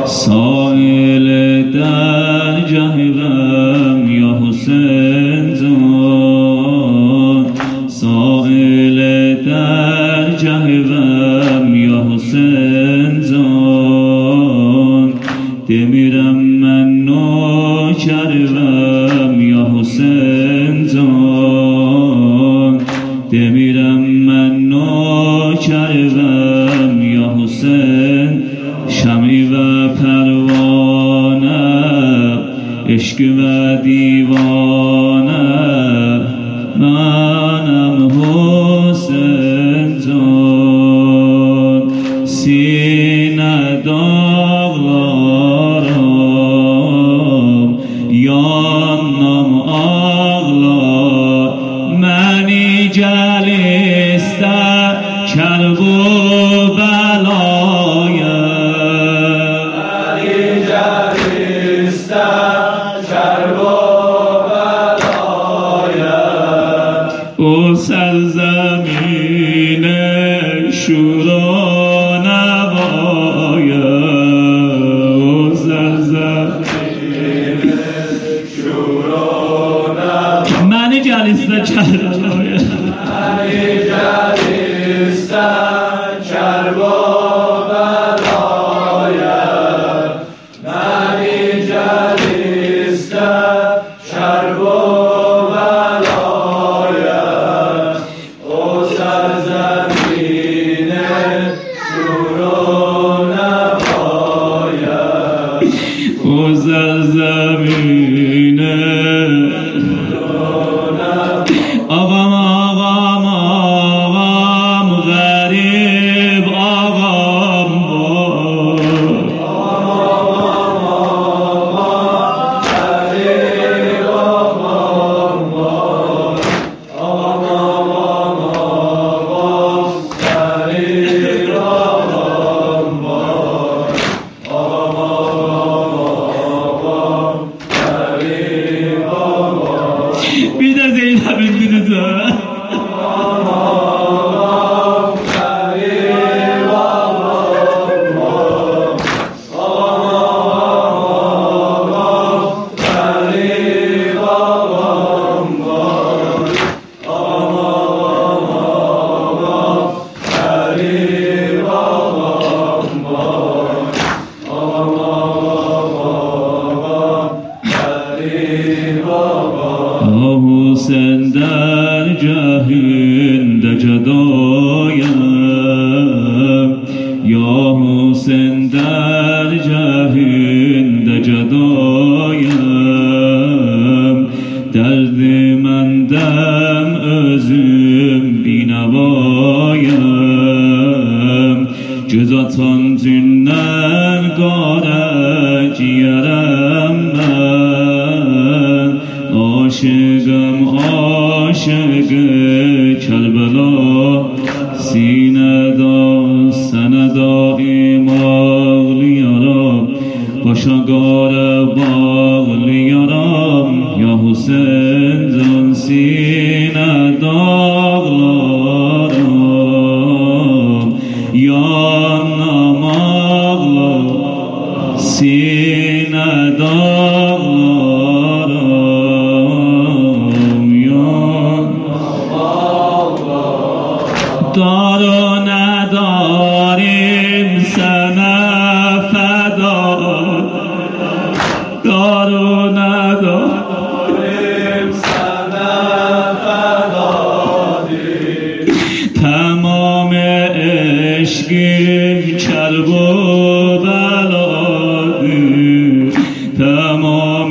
سائل در جهرم یا حسین زان، سائل در جهرم یا حسین زان، دمیرم من نوکرم یا حسین زان، دمیرم من نوکرم یا حسین. شمعی و پروانه عشق و دیوانه منم حسین جان. سینه داغلارم یانم آغلار، منی جلیسته کرب و بلایم، او سرزمین شور و نوایم، او سرزمین شور و نوایم، من جلیسته کربایم، من جلیسته کرب و بلایم، من جلیسته کرب و او زمینه آقام آقام آقام غریب آقام بیده زینب این دونه حسین در جهند جدایم، یا حسین در جهند جدایم، درد من دم özüm بینوایم، جزاتان زنن گاره جیرم من، عاشقم عاشق کربلا، سینه دا سندا ایماغ لیارم، باشاگار باغ لیارم یا حسین زن، سینه داغلارم یا نماغلارم، سینه داغلارم یا دار و نداریم سنه فدا، دار و نداریم سنه فدا، تمام عشقیم کرب و بلا، تمام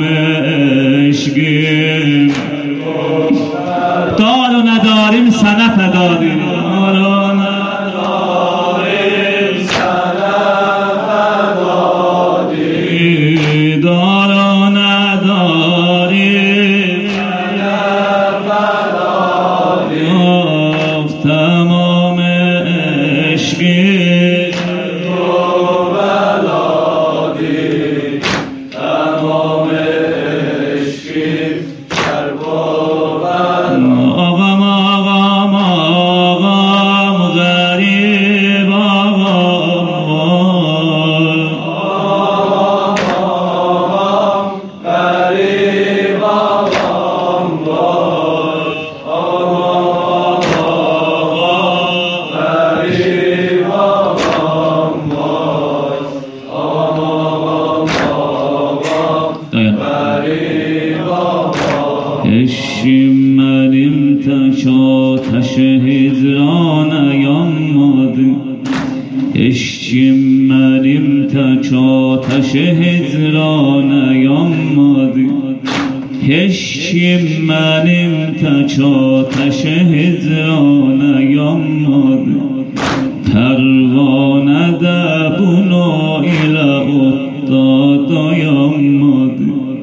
عشقیم منیم تک آتش هجران نیامد عشقیم منیم تک آتش هجران نیامد عشقیم منیم تک آتش هجران نیامد پروانه دبونا ایله افتاد یامد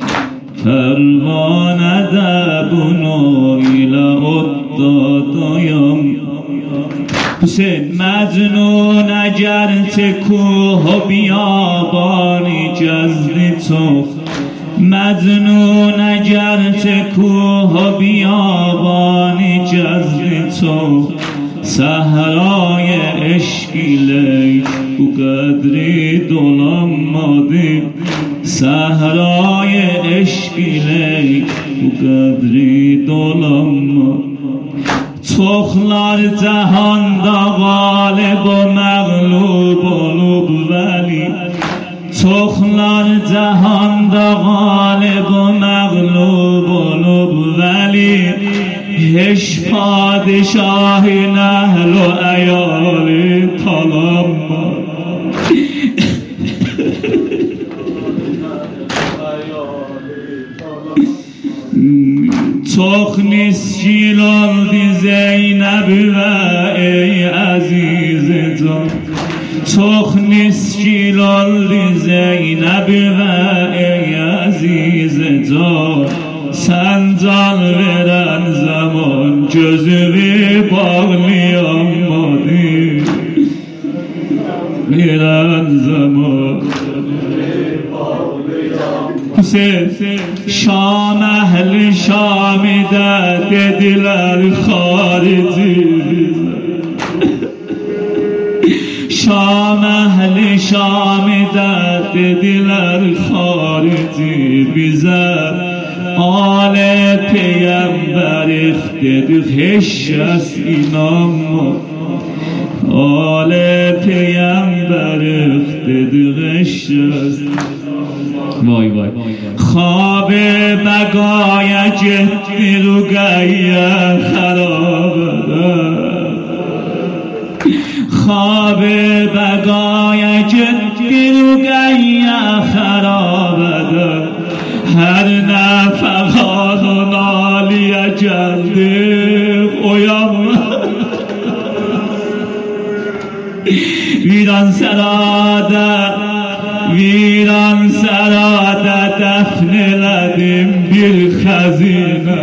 پروانه دبونا ایله افتاد یامد حسین مجنون اگرچه کوه و بیابانی جزدی تو مجنون اگرچه کوه و بیابانی جزدی تو صحرای عشقی لیک او قدری dolanmadı صحرای عشقی لیک او قدری dolanmadı Çoxlar cahanda qalib o məğlub olub vəli Çoxlar cahanda qalib o məğlub olub vəli Heç padişahın əhl o əyali talanmadı Çok niskil oldu Zeynep ve ey aziz can Çok niskil oldu Zeynep ve ey aziz can Sen can veren zaman gözümü bağlayamadı Veren zaman Şam ehli Şam'da dediler harici Şam ehli Şam'da dediler harici bize Ale peygamber dedik hiç kes inanma Ale peygamber dedik hiç kes Vay vay خواب بقای جدی رو گیه خرابه خواب بقای جدی رو گیه خرابه هر نفقان و نالی جلدی اویم ویران سراده ویران سراده دفنeledim bir خزینه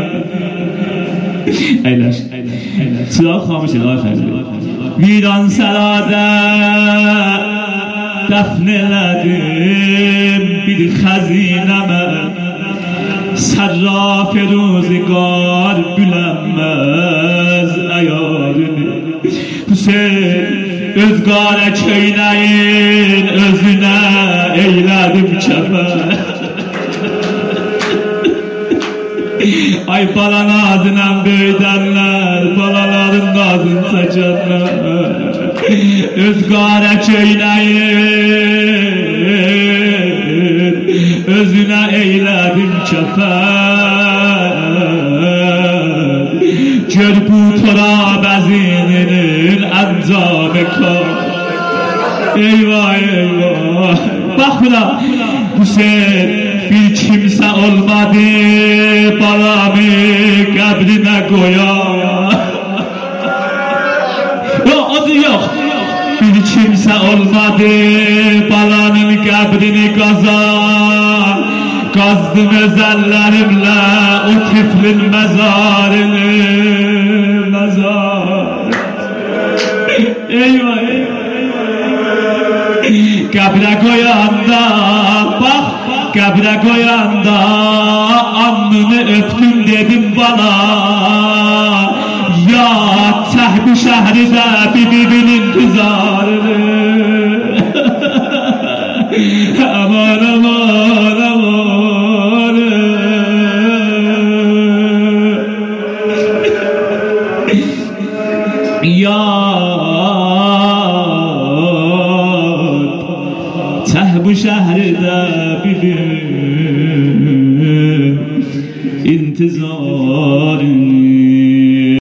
ایلش صدا خاموشه آقای خزینه ویران سراده دفنeledim bir خزینه صراف روزگار bilenmez ayarını Hüseyin Özgara çöyleyin özüne eyledim çeper Ay balan ağzından böydenler balaların ağzını saçarlar Özgara çöyleyin özüne eyledim çeper Gör bu tora bezininin encamı kar Eyvah eyvah Bak buna Hüseyin bir kimse olmadı Balamı kabrine koyar Yok adı yok Bir kimse olmadı Balanın kabrini kazan Kazdım özellerimle O tiflin mezarını Eyvah eyvah Kabre koyanda bak Kabre koyanda Alnını öptüm dedim bana Ya Sehbi şehride Bibinin tuzarını Aman aman aman Ya bu şehirde bilir انتظاره